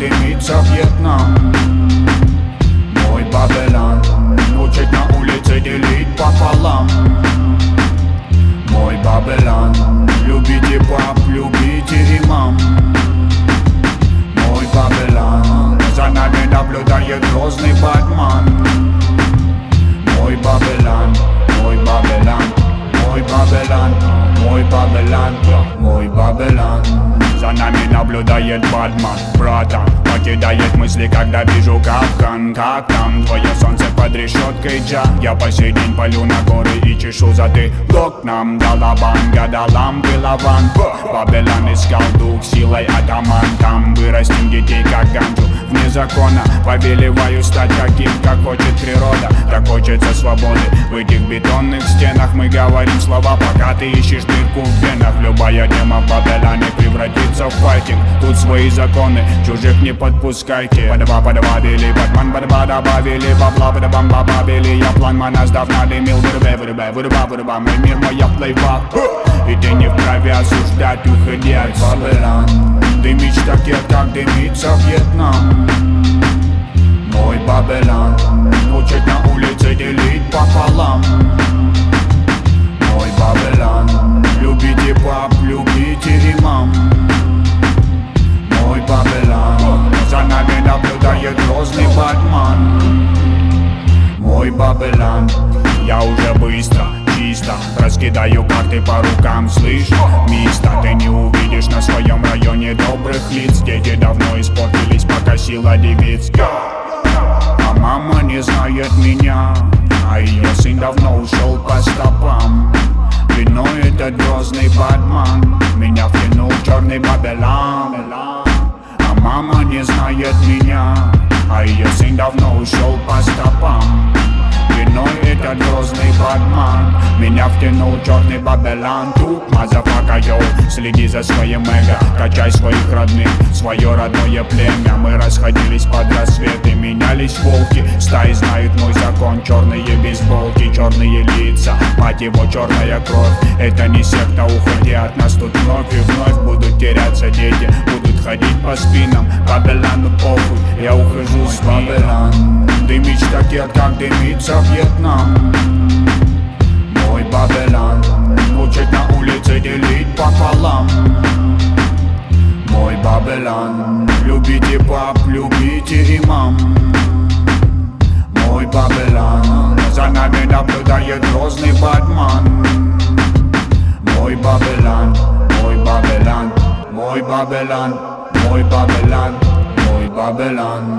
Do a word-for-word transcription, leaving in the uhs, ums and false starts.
дымится Вьетнам. Мой Бабелан учит на улице делить пополам. Мой Бабелан, любите пап, любите имам. Мой Бабелан, за нами наблюдает грозный Батман. Мой Бабелан, мой Бабелан, мой Бабелан, мой Бабелан, мой Бабелан. За нами наблюдает Батман, братан. Покидает мысли, когда вижу капкан. Как там твое солнце под решеткой, Джа? Я по сей день полю на горы и чешу затылок. Нам далабан, гадалам, пилован. Бабелан искал дух, силой атаман. Там вырастим детей, как ганджу. Вне закона повелеваю стать таким, как хочет природа. Так хочется свободы. В этих бетонных стенах мы говорим слова, пока ты ищешь дырку в венах. Любая тема в Бабелане превратится в файтинг. Тут свои законы, чужих не подпускайте. Подава, подава, били, Батман, подава, добавили. Бабла, подавам, бабабили. Я план моназдав надымил. Вырубай, вырубай, вырубай, вырубай. Мой мир, моя плейва. И ты не вправе осуждать, уходи от Бабелан. Дымить таких, как дымится Вьетнам. Мой Бабелан учит на улице делить пополам. Мой Бабелан, любите пап, любите имам. Мой Бабелан, за нами наблюдает грозный Батман. Мой Бабелан, я уже быстро, чисто раскидаю карты по рукам, слышь, мисто. Ты не увидишь на своем районе добрых лиц. Дети давно испортились, пока сила девиц. А мама не знает меня, а ее сын давно ушел по стопам. Виной этот грозный Батман меня втянул в черный Бабелан. А мама не знает меня, а ее сын давно ушел по стопам. Виной этот грозный Батман меня втянул в черный Бабелан. Тут, мазафака, йоу, следи за своим эго. Качай своих родных, свое родное племя. Мы расходились под рассветы, менялись волки. Стаи знают мой закон, черные бейсболки, черные лица, мать его, черная кровь. Это не секта, уходи от нас тут вновь и вновь. Будут теряться дети, будут ходить по спинам. Бабелану похуй, я ухожу с Бабелан. Дымить таких, как дымится Вьетнам. Мой Бабелан учит на улице делить пополам. Мой Бабелан, любите пап, любите имам. Мой Бабелан, за нами наблюдает грозный Батман. Мой Бабелан, мой Бабелан, мой Бабелан, мой Бабелан, мой Бабелан.